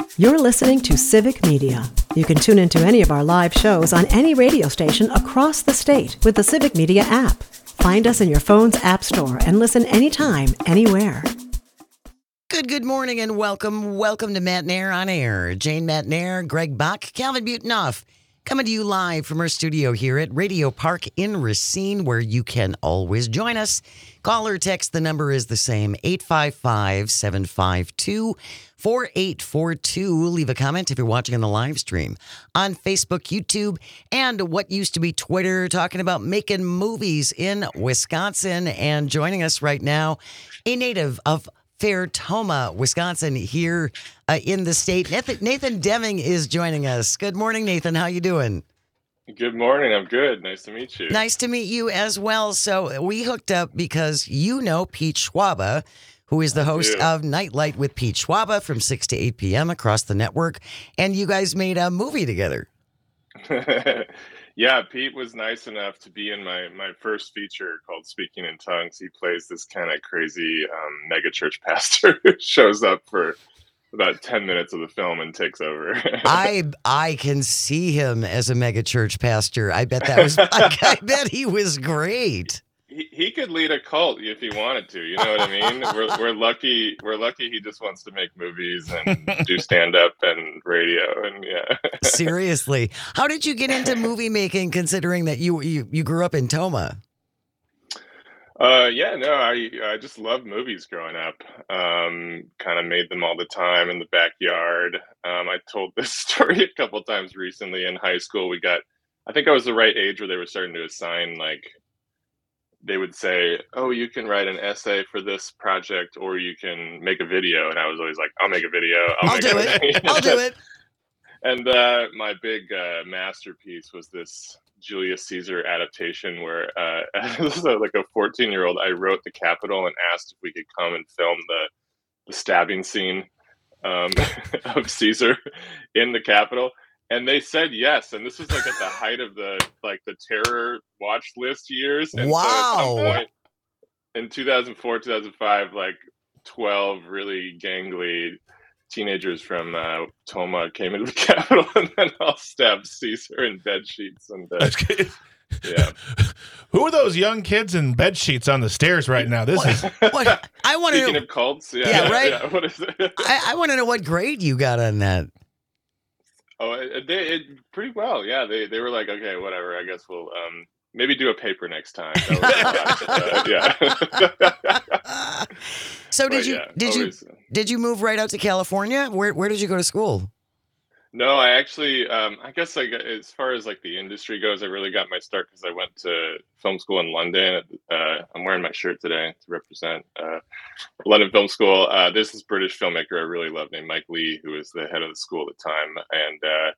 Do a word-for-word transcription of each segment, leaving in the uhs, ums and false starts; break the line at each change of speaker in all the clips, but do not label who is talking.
You're listening to Civic Media. You can tune into any of our live shows on any radio station across the state with the Civic Media app. Find us in your phone's app store and listen anytime, anywhere.
Good, good morning and welcome. Welcome to Matt Nair on Air. Jane Matt Nair, Greg Bach, Calvin Butenoff, coming to you live from our studio here at Radio Park in Racine, where you can always join us. Call or text, the number is the same, eight five five, seven five two, four eight four two. Leave a comment if you're watching on the live stream on Facebook, YouTube, and what used to be Twitter, talking about making movies in Wisconsin. And joining us right now, a native of Fairtoma, Wisconsin, here uh, in the state. Nathan, Nathan Deming is joining us. Good morning, Nathan. How you doing?
Good morning. I'm good. Nice to meet you.
Nice to meet you as well. So we hooked up because you know Pete Schwaba, who is the host of Nightlight with Pete Schwaba from six to eight p.m. across the network. And you guys made a movie together.
Yeah, Pete was nice enough to be in my, my first feature called Speaking in Tongues. He plays this kind of crazy um, megachurch pastor who shows up for about ten minutes of the film and takes over.
I I can see him as a megachurch pastor. I bet that was, I, I bet he was great.
He, he could lead a cult if he wanted to. You know what I mean? we're we're lucky. We're lucky. He just wants to make movies and do stand up and radio and yeah.
Seriously, how did you get into movie making? Considering that you you, you grew up in Toma.
Uh, yeah, no, I I just loved movies growing up. Um, kind of made them all the time in the backyard. Um, I told this story a couple times recently in high school. We got, I think I was the right age where they were starting to assign, like, they would say, oh, you can write an essay for this project or you can make a video. And I was always like, I'll make a video. I'll,
I'll
make
do
it.
it. I'll do it.
And uh, my big uh, masterpiece was this Julius Caesar adaptation where uh, as a, like a fourteen year old, I wrote the Capitol and asked if we could come and film the, the stabbing scene um, of Caesar in the Capitol. And they said yes. And this was like at the height of the like the terror watch list years. And
wow.
So at some point in two thousand four, two thousand five, like twelve really gangly teenagers from uh, Toma came into the Capitol and then all stabbed Caesar in bed sheets. And uh, yeah.
Who are those young kids in bed sheets on the stairs right now? This
what,
is
what I want to
Speaking
know.
of cults, yeah,
Yeah, right.
Yeah, what is it?
I, I want to know what grade you got on that.
Oh, it, they it, pretty well. Yeah, they they were like, okay, whatever. I guess we'll um maybe do a paper next time. That was, uh, yeah.
So did
But,
you
yeah,
did
always,
you did you move right out to California? Where where did you go to school?
No, I actually, um, I guess like as far as like the industry goes, I really got my start because I went to film school in London. Uh, I'm wearing my shirt today to represent uh, London Film School. Uh, there's this British filmmaker I really love named Mike Lee, who was the head of the school at the time. And uh,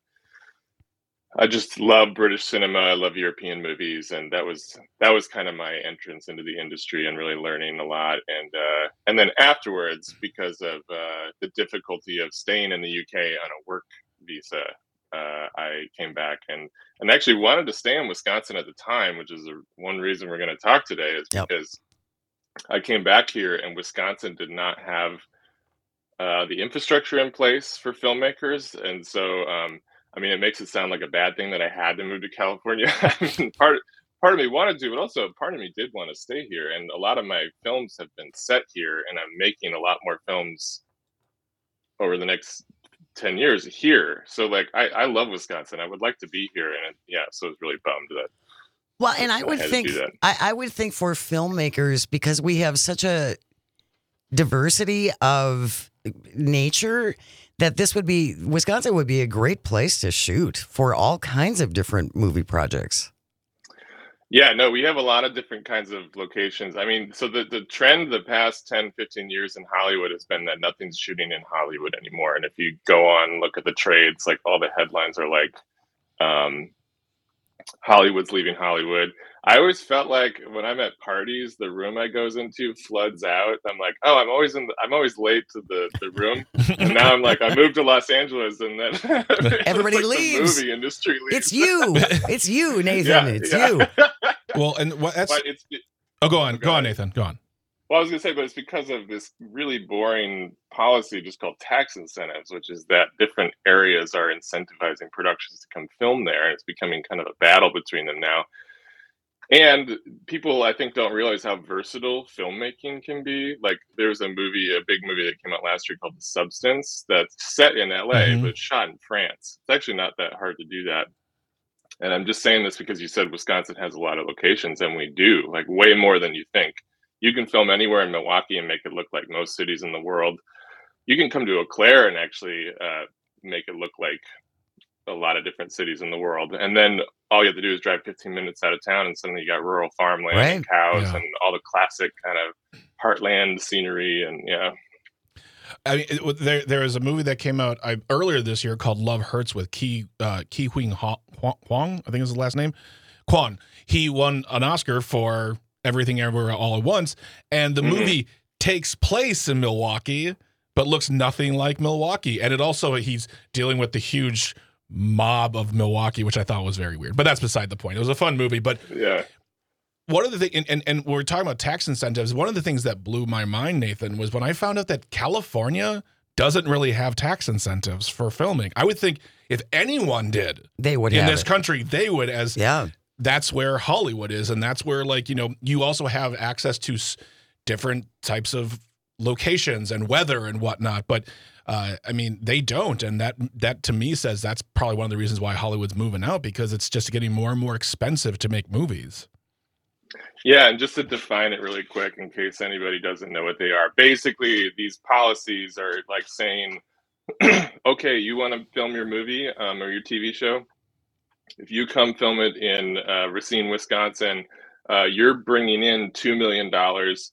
I just love British cinema. I love European movies. And that was that was kind of my entrance into the industry and really learning a lot. And uh, and then afterwards, because of uh, the difficulty of staying in the U K on a work visa, uh, I came back and, and actually wanted to stay in Wisconsin at the time, which is a, one reason we're going to talk today is
Yep.
because I came back here and Wisconsin did not have uh, the infrastructure in place for filmmakers. And so, um, I mean, it makes it sound like a bad thing that I had to move to California. I mean, part, part of me wanted to, but also part of me did want to stay here. And a lot of my films have been set here and I'm making a lot more films over the next ten years here. So like, I, I love Wisconsin. I would like to be here. And yeah, so I was really bummed that.
Well, and I
I
would
had to
think
do that.
I, I would think for filmmakers, because we have such a diversity of nature, that this would be Wisconsin would be a great place to shoot for all kinds of different movie projects.
Yeah, no, we have a lot of different kinds of locations. I mean, so the, the trend the past ten, fifteen years in Hollywood has been that nothing's shooting in Hollywood anymore. And if you go on, look at the trades, like all the headlines are like, um, Hollywood's leaving Hollywood. I always felt like when I'm at parties, the room I goes into floods out. I'm like, oh, I'm always in. The, I'm always late to the, the room, and now I'm like, I moved to Los Angeles, and then
everybody
like
leaves.
The movie industry leaves.
It's you. It's you, Nathan.
Yeah,
it's
yeah.
you.
well, and what that's.
But it's,
Oh, go on,
Go
go on,
ahead.
Nathan, go on.
Well, I was going to say, but it's because of this really boring policy just called tax incentives, which is that different areas are incentivizing productions to come film there. And it's becoming kind of a battle between them now. And people, I think, don't realize how versatile filmmaking can be. Like, there's a movie, a big movie that came out last year called The Substance that's set in L A, mm-hmm. but shot in France. It's actually not that hard to do that. And I'm just saying this because you said Wisconsin has a lot of locations, and we do, like way more than you think. You can film anywhere in Milwaukee and make it look like most cities in the world. You can come to Eau Claire and actually uh, make it look like a lot of different cities in the world. And then all you have to do is drive fifteen minutes out of town, and suddenly you got rural farmland right. and cows yeah. and all the classic kind of heartland scenery. And yeah.
I mean, it, there there is a movie that came out I, earlier this year called Love Hurts with Ke uh, Ke Huy Quan, I think is his last name. Quan. He won an Oscar for Everything Everywhere All at Once, and the mm-hmm. movie takes place in Milwaukee, but looks nothing like Milwaukee. And it also, he's dealing with the huge mob of Milwaukee, which I thought was very weird. But that's beside the point. It was a fun movie, but
yeah.
One of the things, and, and, and we're talking about tax incentives, one of the things that blew my mind, Nathan, was when I found out that California doesn't really have tax incentives for filming. I would think if anyone did
they would
in
have
this
it.
country, they would, as
yeah.
that's where Hollywood is. And that's where, like, you know, you also have access to s- different types of locations and weather and whatnot. But uh, I mean, they don't. And that, that to me says that's probably one of the reasons why Hollywood's moving out, because it's just getting more and more expensive to make movies.
Yeah, and just to define it really quick in case anybody doesn't know what they are. Basically, these policies are like saying, okay, you want to film your movie um, or your T V show? If you come film it in uh, Racine, Wisconsin, uh, you're bringing in two million dollars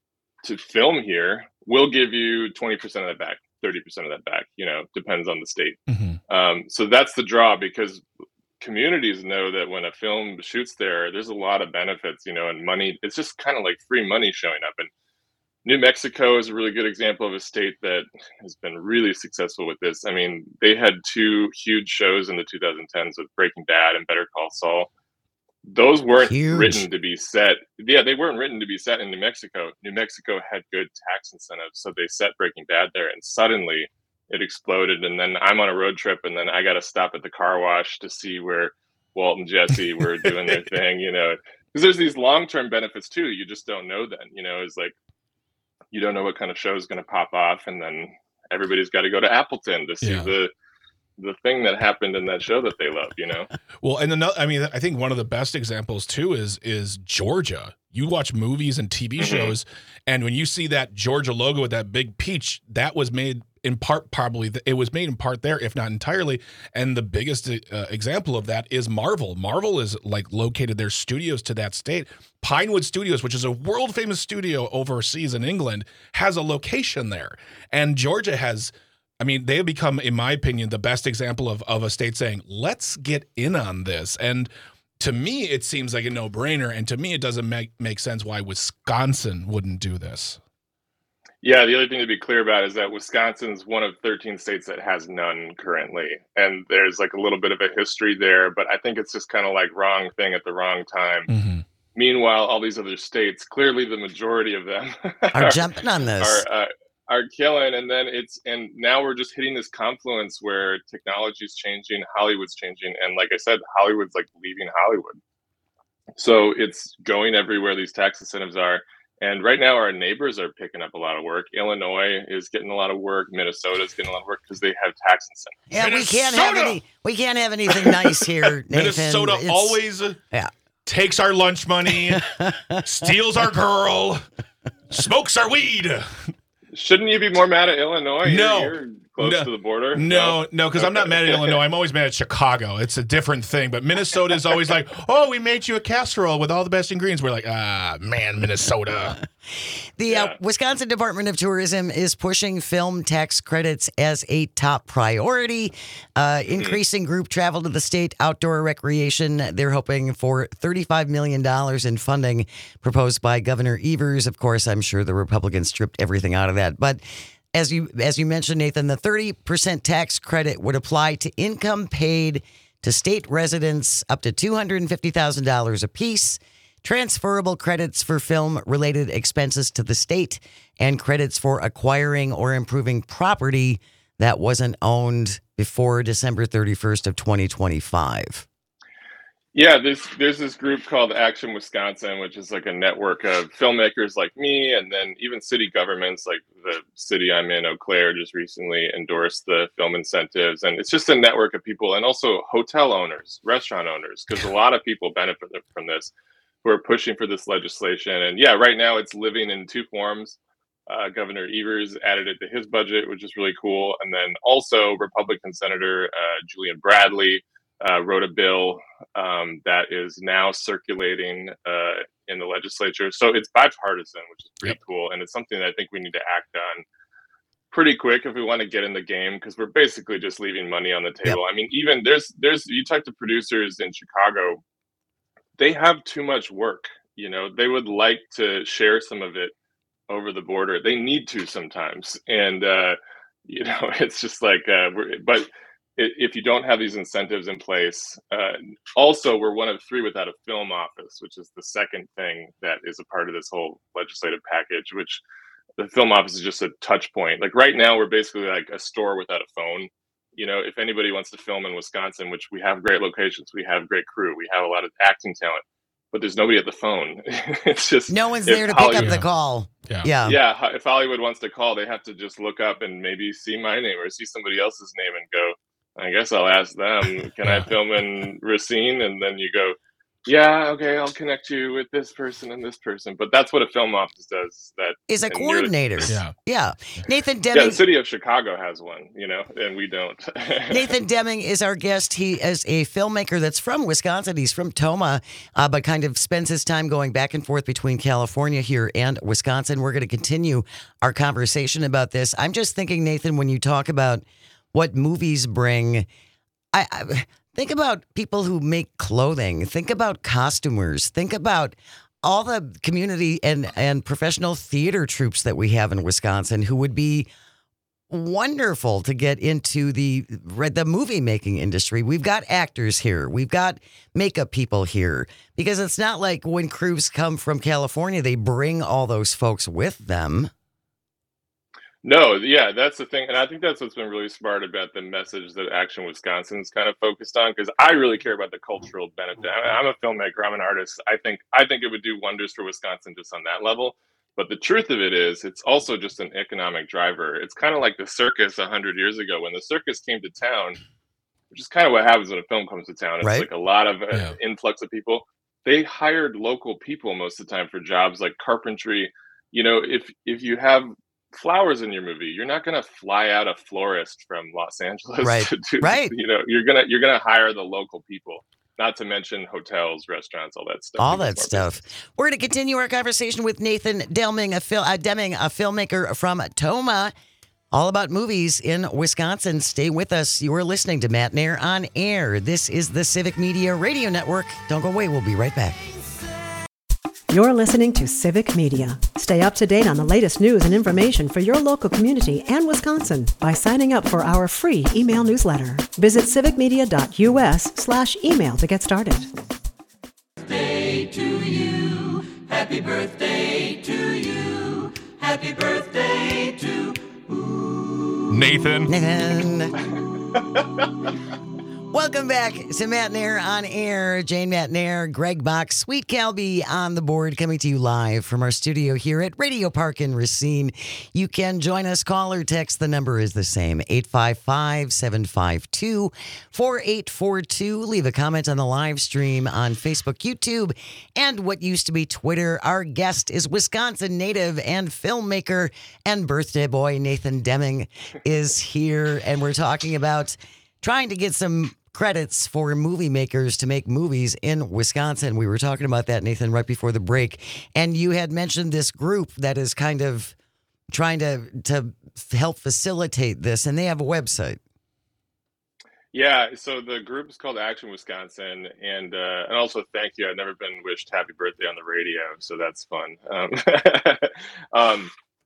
to film here. We'll give you twenty percent of that back, thirty percent of that back, you know, depends on the state. Mm-hmm. Um, so that's the draw, because communities know that when a film shoots there, there's a lot of benefits, you know, and money. It's just kind of like free money showing up. And New Mexico is a really good example of a state that has been really successful with this. I mean, they had two huge shows in the two thousand tens with Breaking Bad and Better Call Saul. Those weren't huge. written to be set. Yeah, they weren't written to be set in New Mexico. New Mexico had good tax incentives, so they set Breaking Bad there, and suddenly it exploded. And then I'm on a road trip, and then I got to stop at the car wash to see where Walt and Jesse were doing their thing, you know, because there's these long-term benefits too. You just don't know then, you know, it's like, you don't know what kind of show is going to pop off. And then everybody's got to go to Appleton to see yeah. the, the thing that happened in that show that they love, you know?
Well, and another, I mean, I think one of the best examples too is, is Georgia. You watch movies and T V shows, and when you see that Georgia logo with that big peach, that was made in part, probably it was made in part there, if not entirely. And the biggest uh, example of that is Marvel. Marvel is like located their studios to that state. Pinewood Studios, which is a world famous studio overseas in England, has a location there. And Georgia has, I mean, they have become, in my opinion, the best example of, of a state saying, let's get in on this. And to me, it seems like a no-brainer. And to me, it doesn't make, make sense why Wisconsin wouldn't do this.
Yeah, the other thing to be clear about is that Wisconsin's one of thirteen states that has none currently. And there's like a little bit of a history there, but I think it's just kind of like wrong thing at the wrong time. Mm-hmm. Meanwhile, all these other states, clearly the majority of them
are, are jumping on this.
Are, uh, are killing. And then it's, and now we're just hitting this confluence where technology is changing, Hollywood's changing. And like I said, Hollywood's like leaving Hollywood. So it's going everywhere these tax incentives are. And right now our neighbors are picking up a lot of work. Illinois is getting a lot of work. Minnesota is getting a lot of work because they have tax incentives.
Yeah,
Minnesota!
we can't have any, we can't have anything nice here, Nathan.
Minnesota it's, always yeah. takes our lunch money, steals our girl, smokes our weed.
Shouldn't you be more mad at Illinois?
No.
You're, you're close
no.
to the border.
No, no, because no, okay. I'm not mad at Illinois. I'm always mad at Chicago. It's a different thing. But Minnesota is always like, oh, we made you a casserole with all the best ingredients. We're like, ah, man, Minnesota.
The yeah. uh, Wisconsin Department of Tourism is pushing film tax credits as a top priority, uh, increasing group travel to the state, outdoor recreation. They're hoping for thirty-five million dollars in funding proposed by Governor Evers. Of course, I'm sure the Republicans stripped everything out of that. But as you as you mentioned, Nathan, the thirty percent tax credit would apply to income paid to state residents up to two hundred fifty thousand dollars apiece. transferable credits for film-related expenses to the state, and credits for acquiring or improving property that wasn't owned before December thirty-first of twenty twenty-five.
Yeah, there's there's this group called Action Wisconsin, which is like a network of filmmakers like me, and then even city governments, like the city I'm in, Eau Claire, just recently endorsed the film incentives, and it's just a network of people, and also hotel owners, restaurant owners, because a lot of people benefit from this, who are pushing for this legislation. And yeah, right now it's living in two forms. Uh, Governor Evers added it to his budget, which is really cool, and then also Republican Senator uh, Julian Bradley Uh, wrote a bill um, that is now circulating uh, in the legislature. So it's bipartisan, which is pretty yep. cool. And it's something that I think we need to act on pretty quick if we want to get in the game, because we're basically just leaving money on the table. Yep. I mean, even there's, there's, you talk to producers in Chicago, they have too much work. You know, they would like to share some of it over the border. They need to sometimes. And, uh, you know, it's just like, uh, we're, but if you don't have these incentives in place, uh, also we're one of three without a film office, which is the second thing that is a part of this whole legislative package, which the film office is just a touch point. Like right now, we're basically like a store without a phone. You know, if anybody wants to film in Wisconsin, which we have great locations, we have great crew, we have a lot of acting talent, but there's nobody at the phone. It's just
no one's there to pick up the call.
Yeah.
yeah.
Yeah. If Hollywood wants to call, they have to just look up and maybe see my name or see somebody else's name and go, I guess I'll ask them, can I film in Racine? And then you go, yeah, okay, I'll connect you with this person and this person. But that's what a film office does. That
is a coordinator.
Yeah.
Yeah. Nathan Deming.
Yeah, the city of Chicago has one, you know, and we don't.
Nathan Deming is our guest. He is a filmmaker that's from Wisconsin. He's from Tomah, uh, but kind of spends his time going back and forth between California here and Wisconsin. We're going to continue our conversation about this. I'm just thinking, Nathan, when you talk about what movies bring, I, I think about people who make clothing. Think about costumers. Think about all the community and, and professional theater troupes that we have in Wisconsin who would be wonderful to get into the the movie making industry. We've got actors here. We've got makeup people here, because it's not like when crews come from California, they bring all those folks with them.
No, yeah, that's the thing. And I think that's what's been really smart about the message that Action Wisconsin's kind of focused on, because I really care about the cultural benefit. I- I'm a filmmaker, I'm an artist. I think I think it would do wonders for Wisconsin just on that level. But the truth of it is, it's also just an economic driver. It's kind of like the circus one hundred years ago. When the circus came to town, which is kind of what happens when a film comes to town. It's
right.
like a lot of uh,
Yeah.
influx of people. They hired local people most of the time for jobs like carpentry. You know, if if you have flowers in your movie, you're not going to fly out a florist from Los Angeles
Right.
to do,
Right.
you know, you're going to you're going to hire the local people, not to mention hotels, restaurants, all that stuff.
All that stuff. We're going to continue our conversation with Nathan Deming, a fil- uh, Deming, a filmmaker from Tomah, all about movies in Wisconsin. Stay with us. You are listening to Matt Nair on Air. This is the Civic Media Radio Network. Don't go away. We'll be right back.
You're listening to Civic Media. Stay up to date on the latest news and information for your local community and Wisconsin by signing up for our free email newsletter. Visit civicmedia.us slash email to get started.
Birthday to you. Happy birthday to you. Happy birthday to
Nathan.
Nathan. Welcome back to Matt Nair on Air. Jane Matt Nair, Greg Bach, Sweet Calby on the board, coming to you live from our studio here at Radio Park in Racine. You can join us, call or text. The number is the same, eight five five, seven five two, four eight four two. Leave a comment on the live stream on Facebook, YouTube, and what used to be Twitter. Our guest is Wisconsin native and filmmaker and birthday boy Nathan Deming is here, and we're talking about trying to get some credits for movie makers to make movies in Wisconsin. We were talking about that, Nathan, right before the break. And you had mentioned this group that is kind of trying to, to help facilitate this, and they have a website.
Yeah, so the group is called Action Wisconsin, and uh, and also thank you. I've never been wished happy birthday on the radio, so that's fun. Um, um,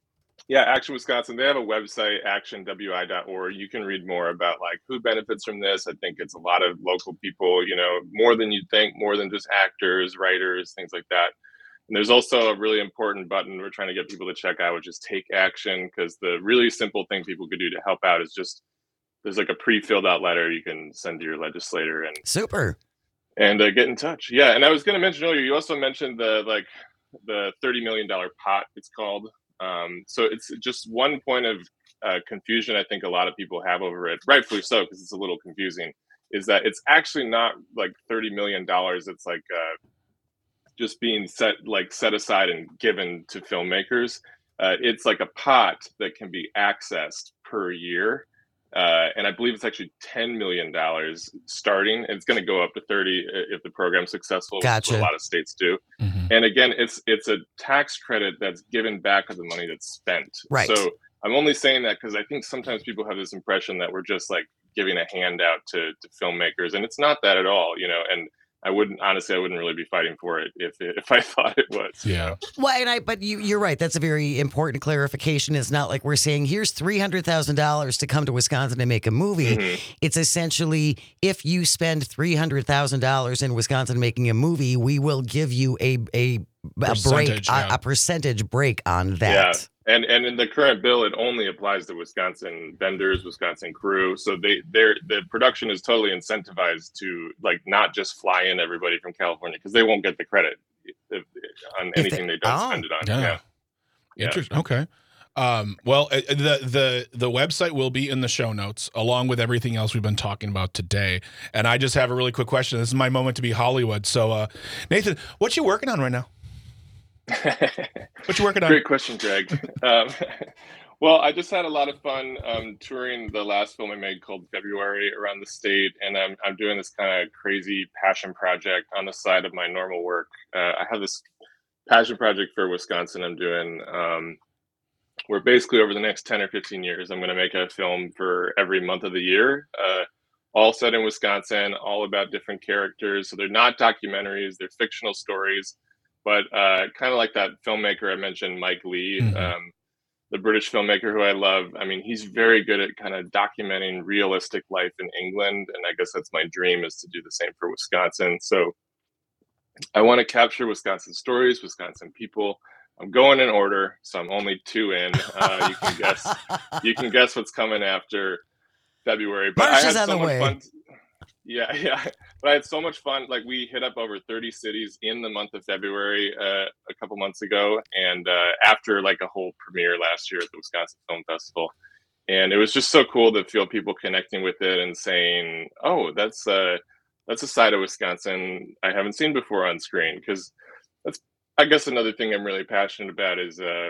Yeah, Action Wisconsin. They have a website, action w i dot org. You can read more about like who benefits from this. I think it's a lot of local people, you know, more than you'd think, more than just actors, writers, things like that. And there's also a really important button we're trying to get people to check out, which is Take Action, because the really simple thing people could do to help out is just there's like a pre-filled out letter you can send to your legislator and
Super.
and uh, get in touch. Yeah, and I was going to mention earlier, you also mentioned the like the thirty million dollars pot, it's called. Um, so it's just one point of uh, confusion I think a lot of people have over it, rightfully so, because it's a little confusing, is that it's actually not like thirty million dollars. It's like uh, just being set like set aside and given to filmmakers. Uh, it's like a pot that can be accessed per year. Uh, and I believe it's actually ten million dollars starting. It's going to go up to thirty if the program's successful,
Gotcha.
which a lot of states do.
Mhm.
And again, it's it's a tax credit that's given back of the money that's spent.
Right.
So I'm only saying that because I think sometimes people have this impression that we're just like giving a handout to, to filmmakers, and it's not that at all, you know. And I wouldn't honestly, I wouldn't really be fighting for it if if I thought it was.
Yeah.
Well, and I, but you, you're right. That's a very important clarification. It's not like we're saying here's three hundred thousand dollars to come to Wisconsin and make a movie.
Mhm.
It's essentially if you spend three hundred thousand dollars in Wisconsin making a movie, we will give you a a, a break,
Percentage,
a,
yeah.
a percentage break on that.
And and in the current bill, it only applies to Wisconsin vendors, Wisconsin crew. So they they're the production is totally incentivized to like not just fly in everybody from California, because they won't get the credit if, if, on
they-
anything they, don't
oh.
spend it on.
Yeah.
Yeah. Yeah.
Interesting. Okay. Um, well, uh, the the the website will be in the show notes along with everything else we've been talking about today. And I just have a really quick question. This is my moment to be Hollywood. So, uh, Nathan, what you working on right now? What you working on?
Great question, Greg. um, well, I just had a lot of fun um, touring the last film I made called February around the state, and I'm I'm doing this kind of crazy passion project on the side of my normal work. Uh, I have this passion project for Wisconsin I'm doing, um, where basically over the next ten or fifteen years, I'm going to make a film for every month of the year, uh, all set in Wisconsin, all about different characters. So they're not documentaries, they're fictional stories. But uh, kind of like that filmmaker I mentioned, Mike Lee,
Mhm.
um, the British filmmaker who I love. I mean, he's very good at kind of documenting realistic life in England. And I guess that's my dream, is to do the same for Wisconsin. So I want to capture Wisconsin stories, Wisconsin people. I'm going in order, so I'm only two in. Uh, you can guess. You can guess what's coming after February. But
March
I
is
had
on
so
the
much
way.
fun. Yeah, yeah. But I had so much fun. Like we hit up over thirty cities in the month of February uh, a couple months ago, and uh, after like a whole premiere last year at the Wisconsin Film Festival, and it was just so cool to feel people connecting with it and saying, "Oh, that's uh, that's a side of Wisconsin I haven't seen before on screen." Because that's, I guess, another thing I'm really passionate about is, uh,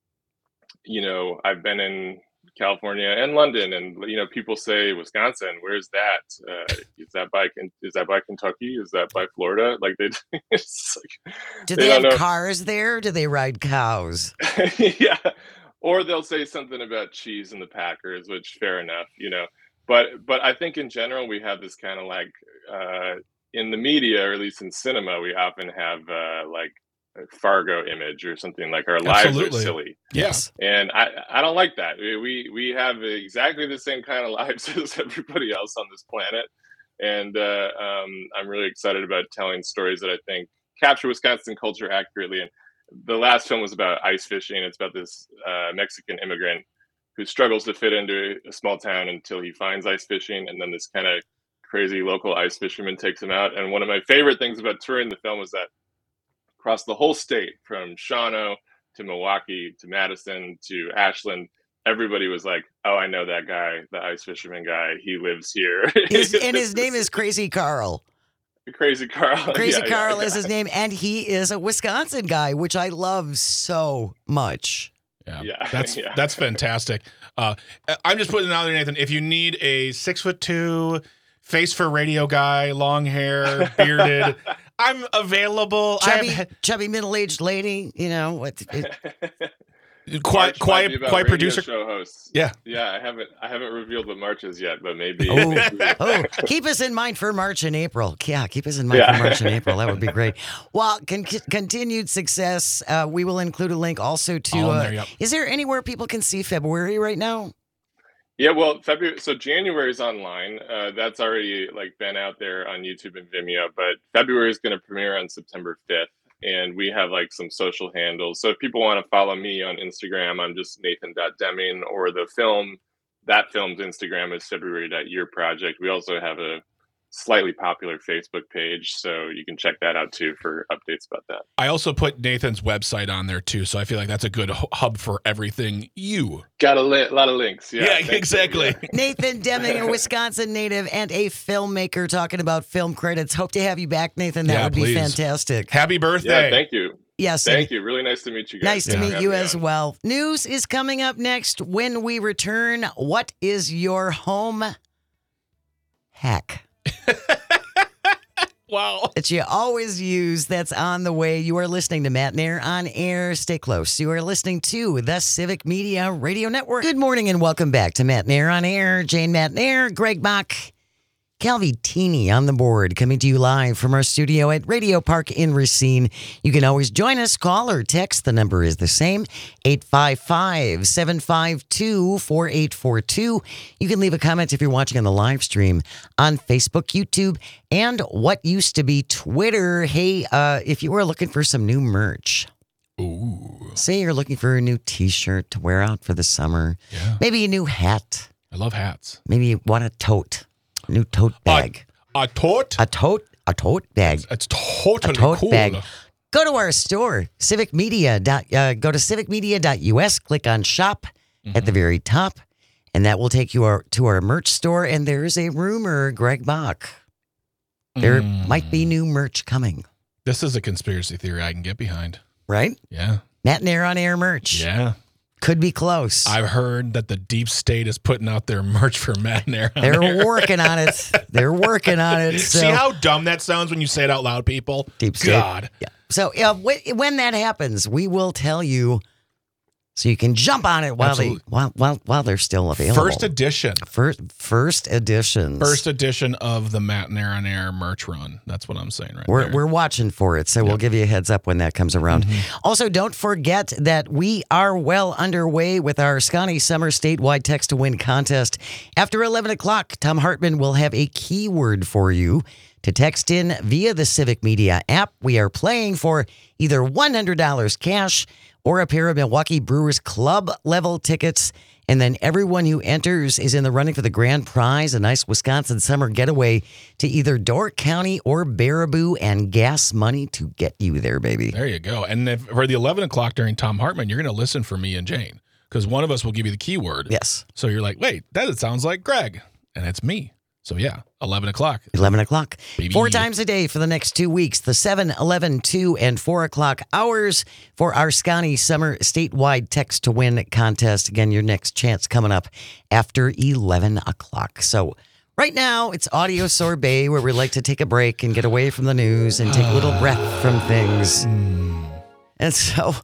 you know, I've been in California and London, and you know, people say Wisconsin, where's that? Uh, is that by is that by Kentucky? Is that by Florida? Like they, it's like,
Do
they
they,
don't
have
know.
cars there? Do they ride cows?
Yeah, or they'll say something about cheese and the Packers, which fair enough, you know. But but I think in general we have this kind of like uh, in the media, or at least in cinema, we often have uh, like a Fargo image or something, like our lives
Absolutely.
are silly.
Yes.
And I, I don't like that. We, we we have exactly the same kind of lives as everybody else on this planet. And uh, um, I'm really excited about telling stories that I think capture Wisconsin culture accurately. And the last film was about ice fishing. It's about this uh, Mexican immigrant who struggles to fit into a small town until he finds ice fishing. And then this kind of crazy local ice fisherman takes him out. And one of my favorite things about touring the film was that across the whole state, from Shawano to Milwaukee to Madison to Ashland, everybody was like, "Oh, I know that guy, the ice fisherman guy. He lives here."
His, and his name is Crazy Carl.
Crazy Carl.
Crazy
Yeah,
Carl
yeah,
is his name, and he is a Wisconsin guy, which I love so much.
Yeah,
Yeah,
that's
yeah.
that's fantastic. Uh, I'm just putting it out there, Nathan. If you need a six foot two, face for radio guy, long hair, bearded, I'm available. I
Chubby,
have,
chubby middle aged lady, you know what? It,
Quiet,
March might be
quiet,
about
quiet
radio
producer.
show hosts.
Yeah.
Yeah, I haven't I haven't revealed what March is yet, but maybe.
Oh,
maybe-
oh, keep us in mind for March and April. Yeah, keep us in mind
Yeah.
for March and April. That would be great. Well, con- continued success. Uh, we will include a link also to.
All in
Uh,
there, yep.
Is there anywhere people can see February right now?
Yeah, well, February. So January is online. Uh, that's already like been out there on YouTube and Vimeo. But February is going to premiere on September fifth, and we have like some social handles. So if people want to follow me on Instagram, I'm just Nathan Deming, or the film. That film's Instagram is February Year Project. We also have a slightly popular Facebook page, so you can check that out too for updates about that.
I also put Nathan's website on there too, so I feel like that's a good hu- hub for everything you.
Got a li- lot of links. Yeah,
Yeah,
thank you.
exactly.
Yeah.
Nathan Deming, a Wisconsin native and a filmmaker, talking about film credits. Hope to have you back, Nathan. That
Yeah,
would be
please.
fantastic.
Happy birthday.
Yeah, thank you.
Yes.
Thank you. Really nice to meet you guys.
Nice to
Thanks for
meet
having
you
me
as
on.
well. News is coming up next when we return. What is your home hack
Wow.
that you always use that's on the way? You are listening to Matt Nair on air. Stay close. You are listening to the Civic Media Radio Network. Good morning and welcome back to Matt Nair on air. Jane Matt Nair, Greg Bach, Calvi Teeny on the board, coming to you live from our studio at Radio Park in Racine. You can always join us, call or text. The number is the same, eight five five, seven five two, four eight four two. You can leave a comment if you're watching on the live stream on Facebook, YouTube, and what used to be Twitter. Hey, uh, if you were looking for some new merch,
Ooh.
say you're looking for a new t-shirt to wear out for the summer,
Yeah.
maybe a new hat,
I love hats.
maybe you want a tote, a new tote bag.
A tote?
A tote, a tote bag,
It's totally
a tote
cool.
bag. Go to our store, Civic Media. Dot, uh, go to civic media dot U S, click on shop at the very top, and that will take you our, to our merch store. And there's a rumor, Greg Bach, there
Mm.
might be new merch coming,
This is a conspiracy theory I can get behind.
right?
Yeah.
Matt Nair on air merch.
Yeah.
Could be close.
I've heard that the deep state is putting out their merch for Matt Nair. on
They're
air.
working on it. They're working on it. So.
See how dumb that sounds when you say it out loud, people?
Deep state.
God.
Yeah. So uh, wh- when that happens, we will tell you, so you can jump on it while
Absolutely.
they while while while they're still available.
First edition.
first first editions.
First edition of the Matt Nair on Air merch run. That's what I'm saying right
We're
there.
we're watching for it, so we'll give you a heads up when that comes around.
Mm-hmm.
Also, don't forget that we are well underway with our Scotty Summer statewide text to win contest. After eleven o'clock, Tom Hartman will have a keyword for you to text in via the Civic Media app. We are playing for either one hundred dollars cash or a pair of Milwaukee Brewers club level tickets. And then everyone who enters is in the running for the grand prize, a nice Wisconsin summer getaway to either Door County or Baraboo, and gas money to get you there, baby.
There you go. And if, for the eleven o'clock during Tom Hartman, you're going to listen for me and Jane because one of us will give you the keyword.
Yes,
So you're like, wait, that sounds like Greg. And it's me. So yeah, eleven o'clock.
eleven o'clock.
Baby.
Four times a day for the next two weeks, the seven, eleven, two, and four o'clock hours for our Scotty Summer statewide text to win contest. Again, your next chance coming up after eleven o'clock. So right now, it's Audio Sorbet, where we like to take a break and get away from the news and take a little breath from things. And so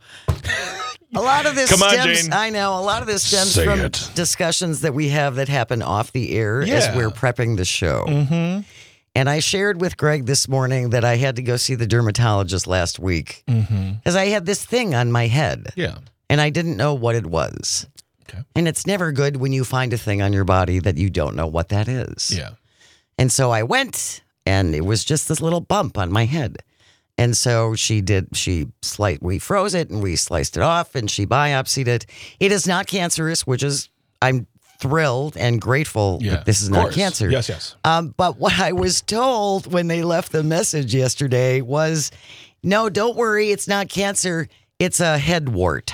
a lot of this
Come on,
stems,
Jane.
I know, a lot of this stems
Say
from
it.
discussions that we have that happen off the air as
Yeah.
we're prepping the show.
Mm-hmm.
And I shared with Greg this morning that I had to go see the dermatologist last week
Mm-hmm.
because I had this thing on my head
Yeah.
and I didn't know what it was.
Okay.
And it's never good when you find a thing on your body that you don't know what that is.
Yeah.
And so I went and it was just this little bump on my head. And so she did, she slight, we froze it and we sliced it off and she biopsied it. It is not cancerous, which is, I'm thrilled and grateful
Yeah.
that this is
Of
not
course.
cancer.
Yes, yes.
Um, but what I was told when they left the message yesterday was, no, don't worry, it's not cancer. It's a head wart.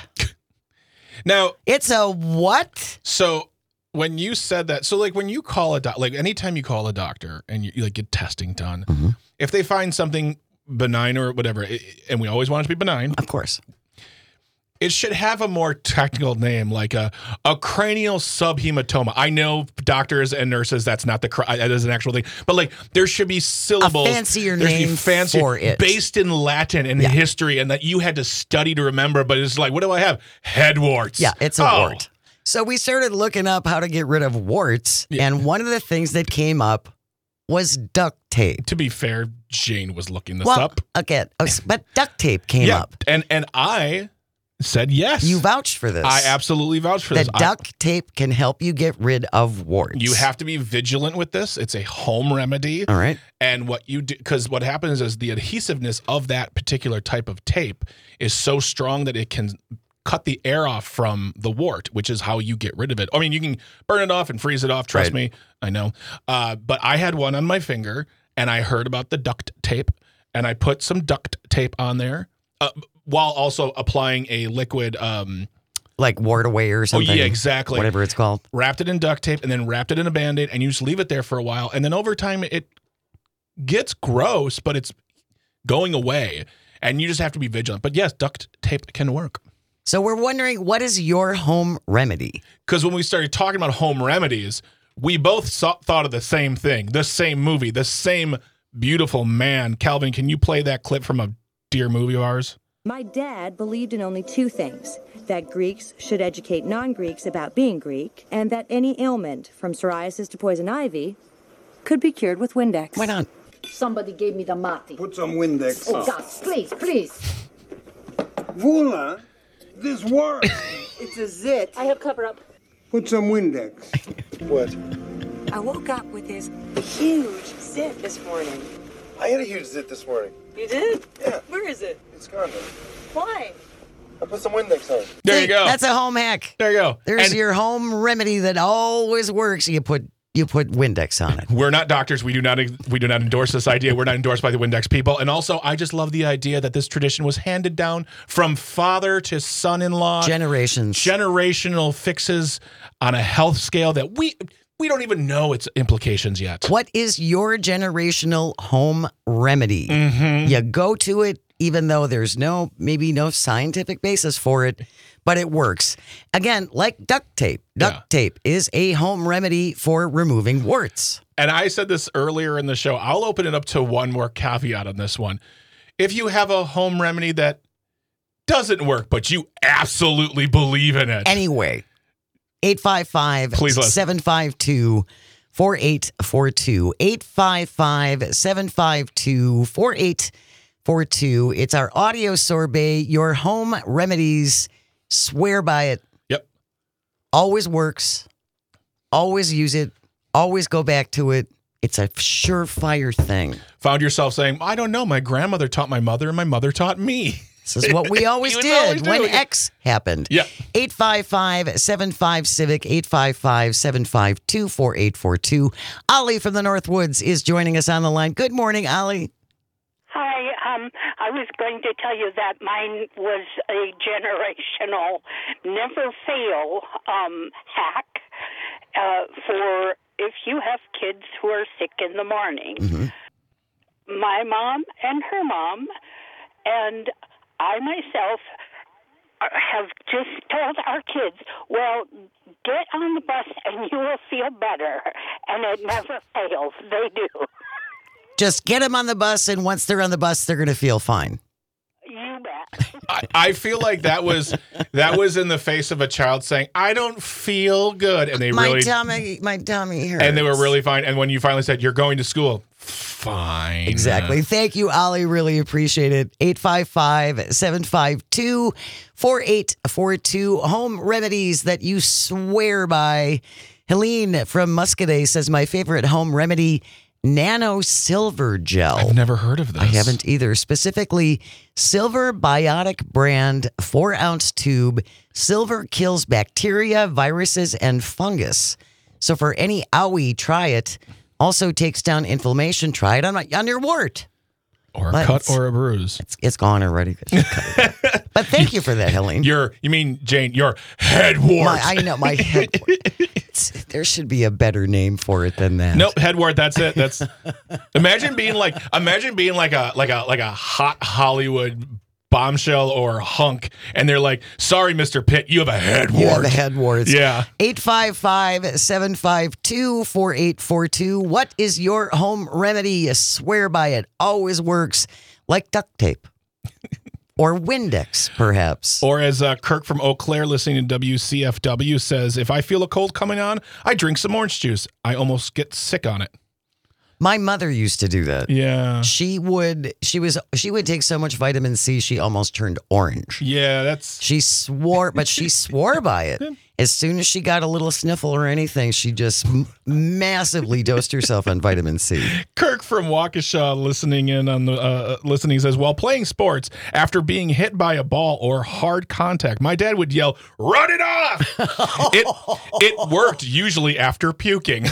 Now,
It's a what?
so when you said that, so like when you call a doc, like anytime you call a doctor and you, you like get testing done,
Mm-hmm.
if they find something benign or whatever, it, and we always want it to be benign,
Of course.
It should have a more technical name, like a, a cranial subhematoma. I know doctors and nurses, that's not the that is an actual thing, but like there should be syllables.
A fancier
there should
name
be fancier,
for it.
based in Latin and
Yeah.
history, and that you had to study to remember. But it's like, what do I have? Head warts.
Yeah, it's a
Oh.
wart. So we started looking up how to get rid of warts,
Yeah.
and one of the things that came up was duct tape.
To be fair, Jane was looking this
Well,
up.
again, oh, but duct tape came
yeah,
up.
and and I said yes.
You vouched for this.
I absolutely vouch for
that
this. I-
duct tape can help you get rid of warts.
You have to be vigilant with this. It's a home remedy.
All right.
And what you do, because what happens is the adhesiveness of that particular type of tape is so strong that it can cut the air off from the wart, which is how you get rid of it. I mean, you can burn it off and freeze it off. Trust
Right.
me, I know. Uh, but I had one on my finger, and I heard about the duct tape, and I put some duct tape on there uh, while also applying a liquid. Um,
Like wart away or
oh,
something.
yeah, exactly.
Whatever it's called.
Wrapped it in duct tape, and then wrapped it in a Band-Aid, and you just leave it there for a while. And then over time, it gets gross, but it's going away. And you just have to be vigilant. But yes, duct tape can work.
So we're wondering, what is your home remedy?
Because when we started talking about home remedies, we both saw, thought of the same thing, the same movie, the same beautiful man. Calvin, can you play that clip from a dear movie of ours?
My dad believed in only two things, that Greeks should educate non-Greeks about being Greek, and that any ailment, from psoriasis to poison ivy, could be cured with Windex.
Why not?
Somebody gave me the mati.
Put some Windex.
Oh, God, please, please.
Vula, this works.
It's a zit. I have cover up.
Put some Windex. What?
I woke up with this huge zit this morning.
I had a huge zit this morning.
You did?
Yeah.
Where is it?
It's gone.
Why?
I put some Windex on.
There
See,
you go.
That's a home hack.
There you go.
There's
And
your home remedy that always works. You put you put Windex on it.
we're not doctors. We do not we do not endorse this idea. We're not endorsed by the Windex people. And also, I just love the idea that this tradition was handed down from father to son-in-law.
Generations.
Generational fixes on a health scale that we we don't even know its implications yet.
What is your generational home remedy?
Mm-hmm.
You go to it even though there's no, maybe no scientific basis for it, but it works. Again, like duct tape. Duct
Yeah.
tape is a home remedy for removing warts.
And I said this earlier in the show. I'll open it up to one more caveat on this one. If you have a home remedy that doesn't work, but you absolutely believe in it.
Anyway, eight five five,
Please listen.
seven five two, four eight four two. eight five five, seven five two, four eight four two. It's our audio sorbet. Your home remedies, swear by it.
Yep.
Always works. Always use it. Always go back to it. It's a surefire thing.
Found yourself saying, I don't know. My grandmother taught my mother and my mother taught me.
This is what we always
You would
did
always do
when
it.
X happened.
Yeah.
eight five five, seven five, CIVIC, eight five five, seven five two, four eight four two. Ollie from the Northwoods is joining us on the line. Good morning, Ollie.
Hi, um, I was going to tell you that mine was a generational never fail um, hack uh, for if you have kids who are sick in the morning.
Mm-hmm.
My mom and her mom and I myself have just told our kids, well, get on the bus and you will feel better. And it never fails. They do.
Just get them on the bus, and once they're on the bus, they're going to feel fine.
You bet.
I, I feel like that was that was in the face of a child saying, I don't feel good. And they
My
really
tummy, my tummy hurts.
and they were really fine. And when you finally said, you're going to school, fine.
Exactly. Thank you, Ollie. Really appreciate it. eight five five, seven five two, four eight four two. Home remedies that you swear by. Helene from Muscadet says, my favorite home remedy, Nano Silver Gel.
I've never heard of this.
I haven't either. Specifically, Silver Biotic brand, four ounce tube. Silver kills bacteria, viruses, and fungus. So for any owie, try it. Also takes down inflammation. Try it on, my, on your wart.
Or a
But
cut
it's-
or a bruise.
It's, it's gone already. But thank you for that, Helene.
Your, you mean, Jane, your head wart.
My, I know, my head. It's, there should be a better name for it than that.
Nope, head wart. That's it. That's imagine being like imagine being like a like a like a hot Hollywood bombshell or hunk, and they're like, sorry, Mister Pitt, you have a head wart.
You have a head wart.
Yeah.
eight five five, seven five two, four eight four two. What is your home remedy? You swear by it. Always works. Like duct tape. Or Windex, perhaps.
Or as uh, Kirk from Eau Claire listening to W C F W says, if I feel a cold coming on, I drink some orange juice. I almost get sick on it.
My mother used to do that.
Yeah.
She would she was she would take so much vitamin C she almost turned orange.
Yeah, that's
She swore, but she swore by it. As soon as she got a little sniffle or anything, she just m- massively dosed herself on vitamin C.
Kirk from Waukesha listening in on the uh, listening says, while playing sports, after being hit by a ball or hard contact, my dad would yell, "Run it off!" it it worked usually after puking.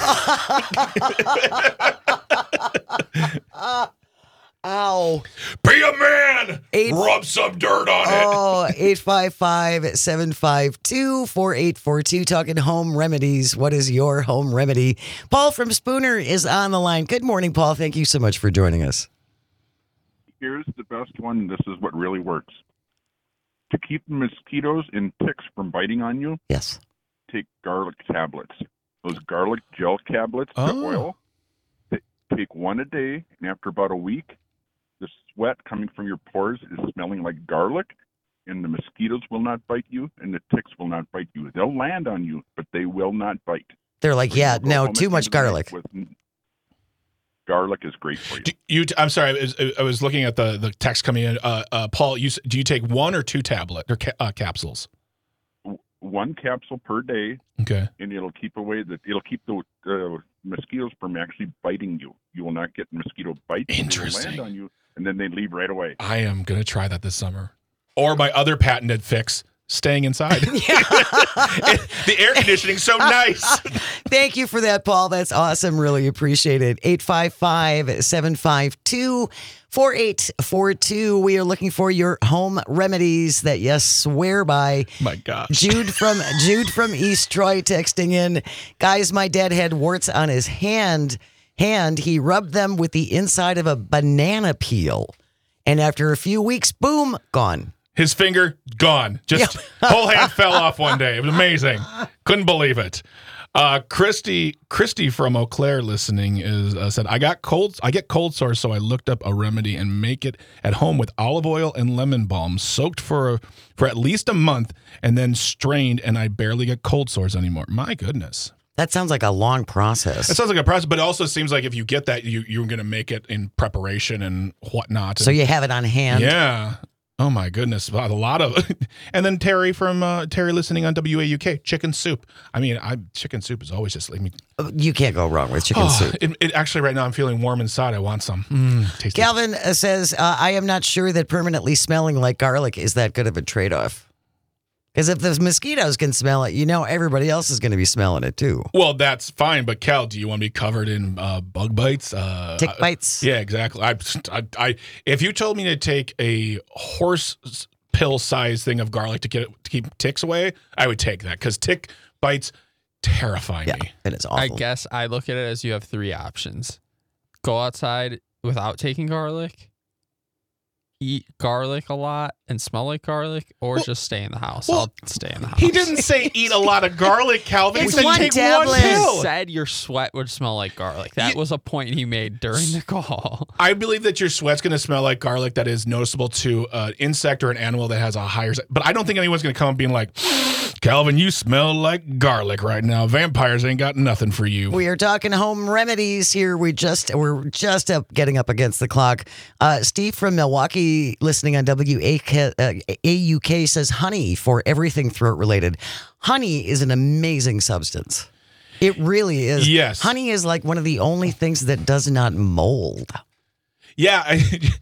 Ow.
Be a man!
Eight,
Rub some dirt on it.
Oh, eight five five, seven five two, four eight four two. Talking home remedies. What is your home remedy? Paul from Spooner is on the line. Good morning, Paul. Thank you so much for joining us.
Here's the best one. This is what really works. To keep mosquitoes and ticks from biting on you,
yes,
take garlic tablets. Those garlic gel tablets,
Oh.
the oil, take one a day, and after about a week, the sweat coming from your pores is smelling like garlic, and the mosquitoes will not bite you, and the ticks will not bite you. They'll land on you, but they will not bite.
They're like,
So
yeah,
you'll go
no,
home
too
at
much
the end of
garlic.
the night with- Garlic is great for you.
Do you I'm sorry, I was, I was looking at the, the text coming in. Uh, uh, Paul, you, s- do you take one or two tablet or ca- uh, capsules?
One capsule per day,
Okay.
and it'll keep away the it'll keep the uh, mosquitoes from actually biting you. You will not get mosquito bites.
Interesting.
They will land on you, and then they leave right away.
I am going to try that this summer. Or my other patented fix, staying inside. The air conditioning's so nice.
Thank you for that, Paul. That's awesome. Really appreciate it. eight five five, seven five two, four eight four two. We are looking for your home remedies that you swear by.
My gosh.
Jude from Jude from East Troy texting in. Guys, my dad had warts on his hand. Hand. He rubbed them with the inside of a banana peel. And after a few weeks, boom, gone.
His finger, gone. Just whole hand fell off one day. It was amazing. Couldn't believe it. Uh, Christy, Christy from Eau Claire listening is uh, said, I got cold. I get cold sores, so I looked up a remedy and make it at home with olive oil and lemon balm, soaked for for at least a month, and then strained, and I barely get cold sores anymore. My goodness.
That sounds like a long process.
It sounds like a process, but it also seems like if you get that, you you're going to make it in preparation and whatnot.
So you have it on hand.
Yeah. Oh my goodness, a lot of, and then Terry from uh, Terry listening on W A U K, chicken soup. I mean, I chicken soup is always just like me.
You can't go wrong with chicken
Oh,
soup.
It, it actually right now I'm feeling warm inside. I want some. Mm, tasty.
Calvin uh, says, uh, I am not sure that permanently smelling like garlic is that good of a trade-off. Because if the mosquitoes can smell it, you know everybody else is going to be smelling it too.
Well, that's fine, but Cal, do you want to be covered in uh, bug bites? Uh,
Tick bites?
Yeah, exactly. I, I, I, if you told me to take a horse pill size thing of garlic to get it, to keep ticks away, I would take that because tick bites terrify
Yeah,
me.
it is awful.
I guess I look at it as you have three options: go outside without taking garlic, eat garlic a lot and smell like garlic, or
Well-
just stay in the house.
well,
I'll stay in the house.
He didn't say eat a lot of garlic, Calvin.
It's
he said
one
take
tablet.
one
He
pill.
said your sweat would smell like garlic. That
You-
was a point he made during the call.
I believe that your sweat's going to smell like garlic that is noticeable to an insect or an animal that has a higher. But I don't think anyone's going to come up being like, Calvin, you smell like garlic right now. Vampires ain't got nothing for you.
We are talking home remedies here. We just we're just up getting up against the clock. Uh, Steve from Milwaukee, listening on W A K, uh, A U K, says honey for everything throat related. Honey is an amazing substance. It really is.
Yes.
Honey is like one of the only things that does not mold.
Yeah. I,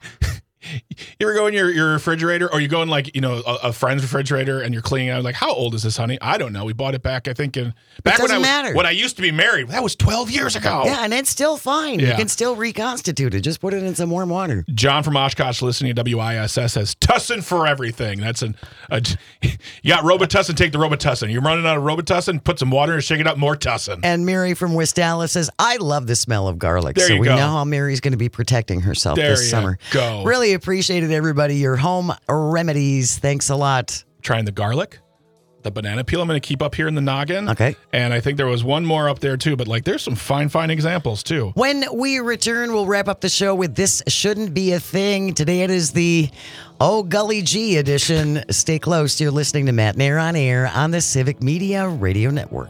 you ever go in your, your refrigerator or you go in like, you know, a, a friend's refrigerator and you're cleaning out like, how old is this honey? I don't know. We bought it back, I think, in back when I
doesn't
was,
matter.
when I used to be married. That was twelve years ago.
Yeah, and it's still fine. You
Yeah.
can still reconstitute it. Just put it in some warm water.
John from Oshkosh listening to W I S S says Tussin for everything. That's an a, you got Robitussin, take the Robitussin. You're running out of Robitussin, put some water and shake it up, more Tussin.
And Mary from West Dallas says, I love the smell of garlic.
There
so
you
we
go.
know how Mary's going to be protecting herself
There
this
you
summer.
go.
Really appreciate Appreciate it, everybody. Your home remedies. Thanks a lot.
Trying the garlic, the banana peel I'm going to keep up here in the noggin.
Okay.
And I think there was one more up there too, but like there's some fine, fine examples too.
When we return, we'll wrap up the show with This Shouldn't Be a Thing. Today it is the Oh Gully G edition. Stay close. You're listening to Matt Nair on Air on the Civic Media Radio Network.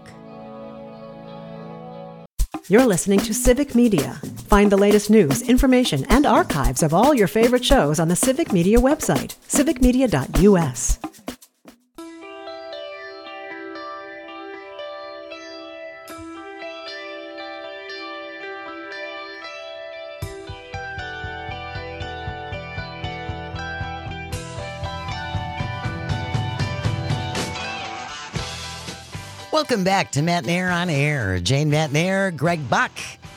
You're listening to Civic Media. Find the latest news, information, and archives of all your favorite shows on the Civic Media website, civic media dot u s.
Welcome back to Matt Nair on Air. Jane Matt Nair, Greg Buck.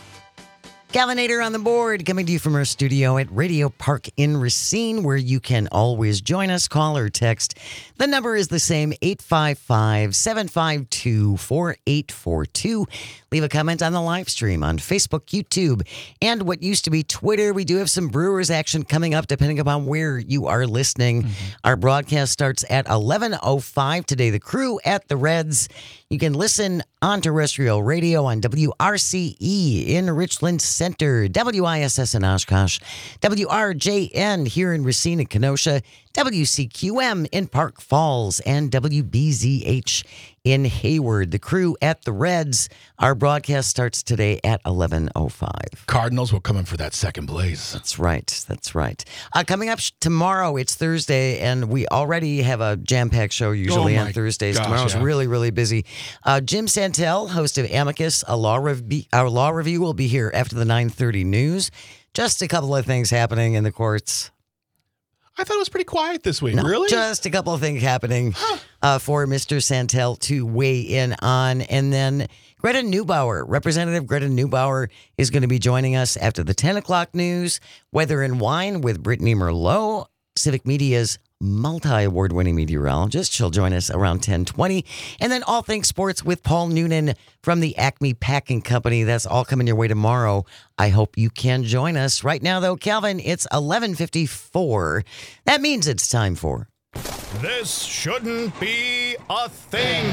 Calvinator on the board, coming to you from our studio at Radio Park in Racine, where you can always join us, call or text. The number is the same, eight five five, seven five two, four eight four two. Leave a comment on the live stream on Facebook, YouTube, and what used to be Twitter. We do have some Brewers action coming up, depending upon where you are listening. Mm-hmm. Our broadcast starts at eleven oh five today. The Crew at the Reds. You can listen on terrestrial radio on W R C E in Richland Center, W I S S in Oshkosh, W R J N here in Racine and Kenosha, W C Q M in Park Falls, and W B Z H in Hayward. The Crew at the Reds. Our broadcast starts today at eleven oh five.
Cardinals will come in for that second place.
That's right. That's right. Uh, coming up sh- tomorrow, it's Thursday, and we already have a jam-packed show usually
oh
on Thursdays.
Gosh,
Tomorrow's
yeah.
really, really busy. Uh, Jim Santel, host of Amicus, a law rev- our law review, will be here after the nine thirty news. Just a couple of things happening in the courts.
I thought it was pretty quiet this week.
No,
really?
Just a couple of things happening uh, for Mister Santel to weigh in on. And then Greta Neubauer, Representative Greta Neubauer, is going to be joining us after the ten o'clock news. Weather and Wine with Brittany Merlot, Civic Media's multi-award-winning meteorologist. She'll join us around ten twenty. And then All Things Sports with Paul Noonan from the Acme Packing Company. That's all coming your way tomorrow. I hope you can join us. Right now, though, Calvin, it's eleven fifty-four. That means it's time for...
This shouldn't be a thing.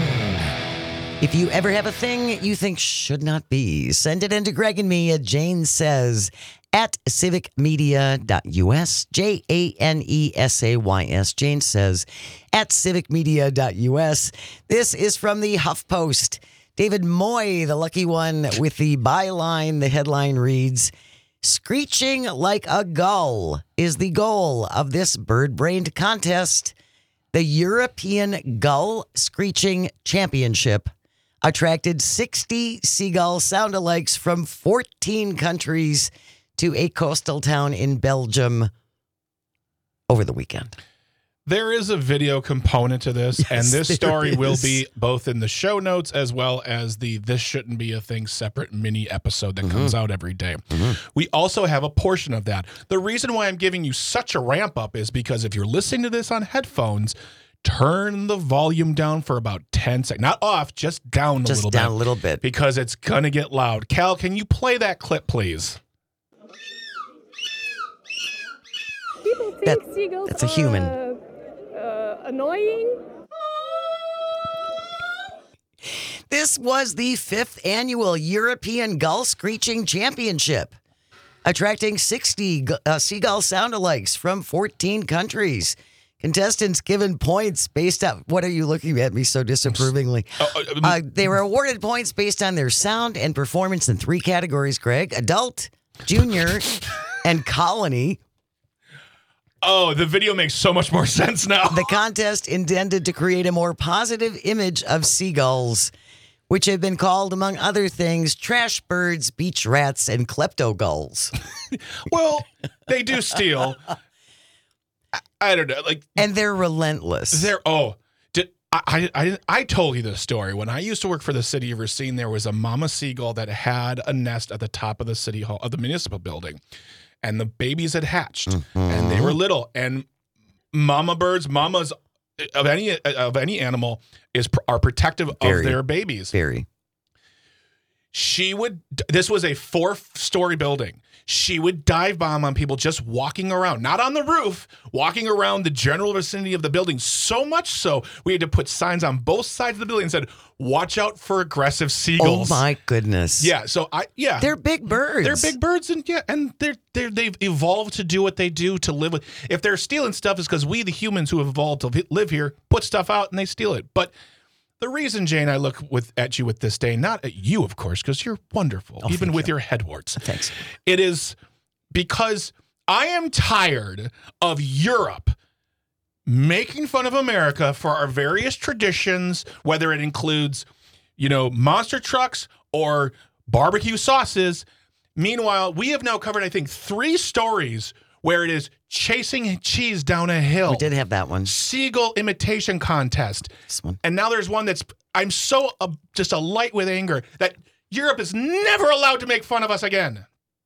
If you ever have a thing you think should not be, send it in to Greg and me at Jane Says at civic media dot u s. J A N E S A Y S. Jane Says at civic media dot u s. This is from the HuffPost. David Moy, the lucky one, with the byline. The headline reads, "Screeching like a gull is the goal of this bird-brained contest. The European Gull Screeching Championship attracted sixty seagull soundalikes from fourteen countries to a coastal town in Belgium over the weekend."
There is a video component to this,
Yes,
and this story
there
will
is.
be both in the show notes as well as the This Shouldn't Be a Thing separate mini episode that comes out every day. We also have a portion of that. The reason why I'm giving you such a ramp up is because if you're listening to this on headphones, turn the volume down for about ten seconds. Not off, just down a
Just
little
down
bit.
a little bit.
Because it's going to get loud. Cal, can you play that clip, please?
People think
That-
seagulls
that's a human.
are uh, uh, annoying.
This was the fifth annual European Gull Screeching Championship, attracting sixty gu- uh, seagull soundalikes from fourteen countries. Contestants given points based on... What are you looking at me so disapprovingly? Uh, they were awarded points based on their sound and performance in three categories, Greg. Adult, junior, and colony.
Oh, the video makes so much more sense now.
The contest intended to create a more positive image of seagulls, which have been called, among other things, trash birds, beach rats, and klepto gulls.
Well, they do steal. I, I don't know, like,
and they're relentless.
They're oh, did I, I I I told you this story when I used to work for the city of Racine. There was a mama seagull that had a nest at the top of the city hall of the municipal building, and the babies had hatched,
Mm-hmm.
and they were little. And mama birds, mamas of any of any animal is are protective
Very,
of their babies.
Very.
She would, this was a four-story building. She would dive bomb on people just walking around, not on the roof, walking around the general vicinity of the building. So much so, we had to put signs on both sides of the building that said, watch out for aggressive seagulls.
Oh my goodness.
Yeah, so I, yeah.
They're big birds.
They're big birds, and yeah, and they're, they're, they've evolved to do what they do to live with. If they're stealing stuff, it's because we, the humans who have evolved to live here, put stuff out and they steal it. But the reason, Jane, I look with at you with disdain, not at you, of course, because you're wonderful,
oh,
even with
you.
your head warts.
Thanks.
It is because I am tired of Europe making fun of America for our various traditions, whether it includes, you know, monster trucks or barbecue sauces. Meanwhile, we have now covered, I think, three stories where it is chasing cheese down a hill.
We did have that one.
Seagull imitation contest.
This one.
And now there's one that's, I'm so uh, just alight with anger that Europe is never allowed to make fun of us again.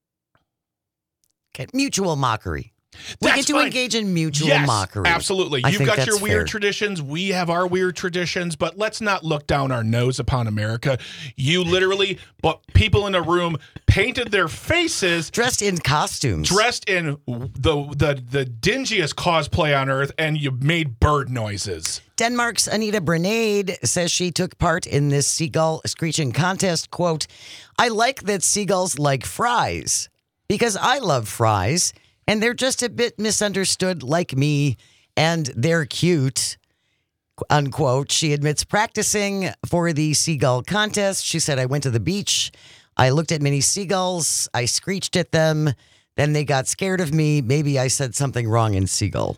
Okay, mutual mockery. We
That's
get to
fine.
engage in mutual
yes,
mockery.
Absolutely.
I
You've
think
got
that's
your weird
fair.
traditions. We have our weird traditions, but let's not look down our nose upon America. You literally, but people in a room painted their faces.
Dressed in costumes.
Dressed in the, the, the dingiest cosplay on earth, and you made bird noises.
Denmark's Anita Brenade says she took part in this seagull screeching contest. Quote, I like that seagulls like fries because I love fries. And they're just a bit misunderstood like me, and they're cute, unquote. She admits practicing for the seagull contest. She said, I went to the beach. I looked at many seagulls. I screeched at them. Then they got scared of me. Maybe I said something wrong in seagull.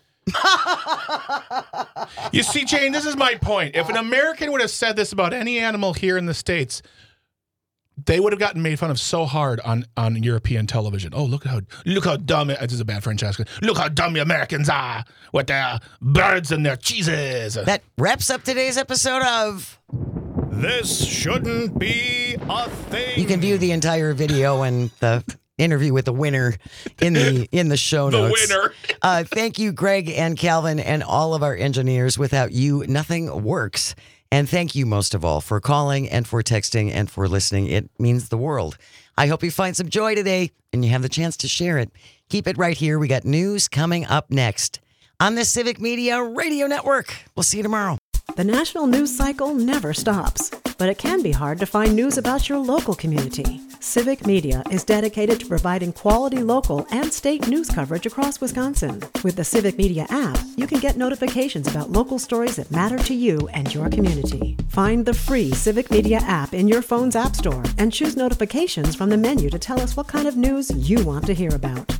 You see, Jane, this is my point. If an American would have said this about any animal here in the States, they would have gotten made fun of so hard on, on European television. Oh, look how look how dumb it, this is a bad French accent. Look how dumb the Americans are with their birds and their cheeses.
That wraps up today's episode of
This Shouldn't Be a Thing.
You can view the entire video and the interview with the winner in the in the show
The
notes.
winner.
uh, thank you, Greg and Calvin, and all of our engineers. Without you, nothing works. And thank you most of all for calling and for texting and for listening. It means the world. I hope you find some joy today and you have the chance to share it. Keep it right here. We got news coming up next on the Civic Media Radio Network. We'll see you tomorrow.
The national news cycle never stops, but it can be hard to find news about your local community. Civic Media is dedicated to providing quality local and state news coverage across Wisconsin. With the Civic Media app, you can get notifications about local stories that matter to you and your community. Find the free Civic Media app in your phone's app store and choose notifications from the menu to tell us what kind of news you want to hear about.